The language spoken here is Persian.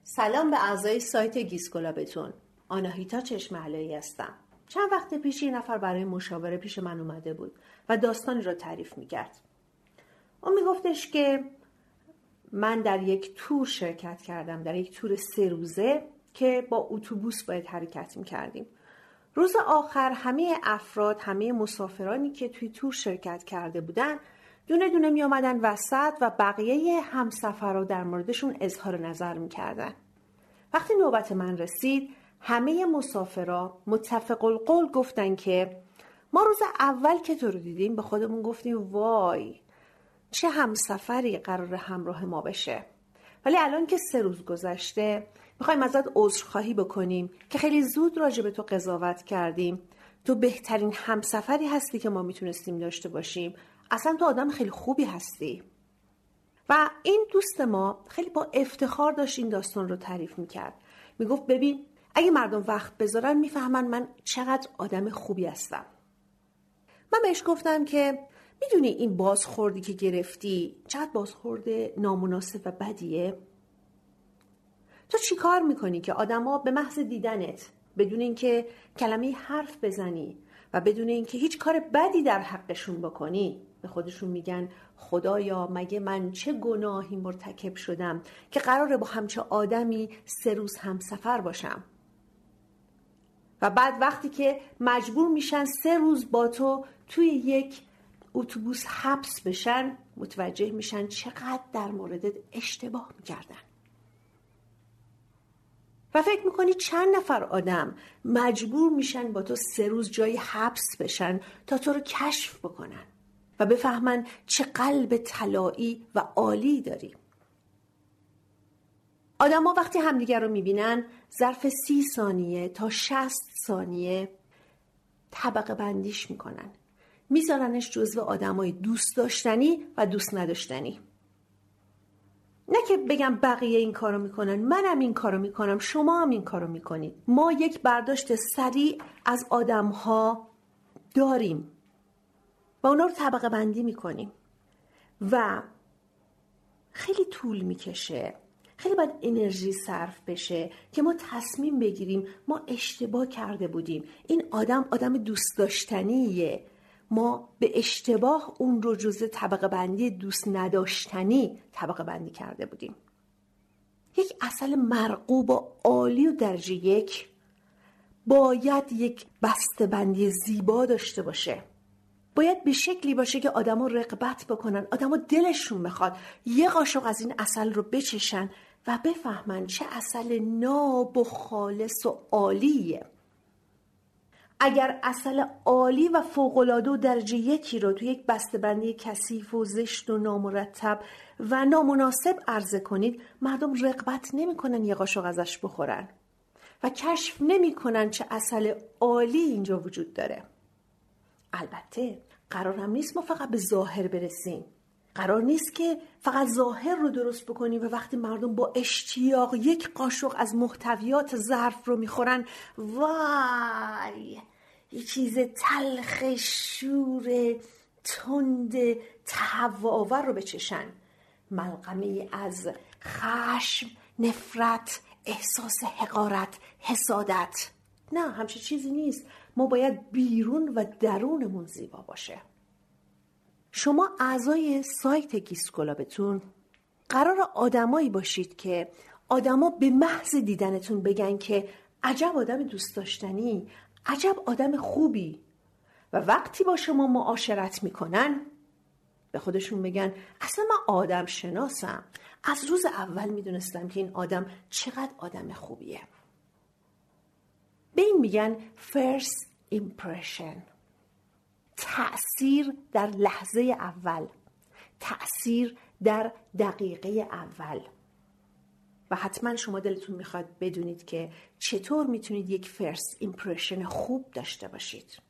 سلام به اعضای سایت گیسکلابتون. آناهیتا چشمعلایی هستم. چند وقت پیش یه نفر برای مشاوره پیش من اومده بود و داستانی را تعریف میکرد. اون میگفتش که من در یک تور شرکت کردم، در یک تور 3 روزه که با اتوبوس باید حرکت میکردیم. روز آخر همه افراد، همه مسافرانی که توی تور شرکت کرده بودن دونه دونه می آمدن وسط و بقیه همسفرها در موردشون اظهار نظر می کردن. وقتی نوبت من رسید همه مسافرها متفق القول گفتن که ما روز اول که تو رو دیدیم به خودمون گفتیم وای چه همسفری قرار همراه ما بشه، ولی الان که 3 روز گذشته میخوایم ازت عذرخواهی بکنیم که خیلی زود راجع به تو قضاوت کردیم. تو بهترین همسفری هستی که ما میتونستیم داشته باشیم. اصلا تو آدم خیلی خوبی هستی. و این دوست ما خیلی با افتخار داشت این داستان رو تعریف میکرد. میگفت ببین اگه مردم وقت بذارن میفهمن من چقدر آدم خوبی هستم. من بهش گفتم که میدونی این بازخوردی که گرفتی چقدر بازخورد نامناسب و بدیه؟ تو چی کار میکنی که آدما به محض دیدنت بدون اینکه کلمه حرف بزنی و بدون اینکه هیچ کار بدی در حقشون بکنی به خودشون میگن خدایا مگه من چه گناهی مرتکب شدم که قراره با همچه آدمی 3 روز همسفر باشم؟ و بعد وقتی که مجبور میشن 3 روز با تو توی یک اتوبوس حبس بشن متوجه میشن چقدر در موردت اشتباه میکردن. و فکر میکنی چند نفر آدم مجبور میشن با تو 3 روز جای حبس بشن تا تو رو کشف بکنن و بفهمن چه قلب طلایی و عالی داری. آدم ها وقتی همدیگر رو میبینن ظرف 30 ثانیه تا 60 ثانیه طبقه بندیش میکنن، میذارنش جزو آدمای دوست داشتنی و دوست نداشتنی. نه که بگم بقیه این کارو میکنن، منم این کارو میکنم، شما هم این کارو میکنید. ما یک برداشت سریع از آدمها داریم و اونا رو طبقه بندی میکنیم و خیلی طول میکشه، خیلی باید انرژی صرف بشه که ما تصمیم بگیریم ما اشتباه کرده بودیم، این آدم دوست داشتنیه، ما به اشتباه اون رو جزء طبقه بندی دوست نداشتنی طبقه بندی کرده بودیم. یک عسل مرغوب و عالی و درجه 1 باید یک بسته بندی زیبا داشته باشه، باید به شکلی باشه که آدم ها رغبت بکنن، آدم ها دلشون بخواد یه قاشق از این عسل رو بچشن و بفهمن چه عسل ناب و خالص و عالیه. اگر عسل عالی و فوق‌العاده و درجه 1 رو توی یک بسته‌بندی کثیف و زشت و نامرتب و نامناسب عرضه کنید، مردم رغبت نمی‌کنن یه قاشق ازش بخورن و کشف نمی‌کنن چه عسل عالی اینجا وجود داره. البته قرار هم نیست ما فقط به ظاهر برسیم، قرار نیست که فقط ظاهر رو درست بکنیم و وقتی مردم با اشتیاق یک قاشق از محتویات ظرف رو میخورن وای یه چیز تلخ شور تند تهوع‌آور رو بچشن، ملغمه از خشم، نفرت، احساس حقارت، حسادت. نه، همچه چیزی نیست. ما باید بیرون و درونمون زیبا باشه. شما اعضای سایت گیسکلابتون قرار آدمایی باشید که آدما به محض دیدنتون بگن که عجب آدم دوست داشتنی، عجب آدم خوبی، و وقتی با شما معاشرت میکنن به خودشون بگن اصلا من آدم شناسم، از روز اول میدونستم که این آدم چقدر آدم خوبیه. به این میگن first impression، تأثیر در لحظه اول، تأثیر در دقیقه اول. و حتما شما دلتون میخواد بدونید که چطور میتونید یک فرست ایمپرشن خوب داشته باشید.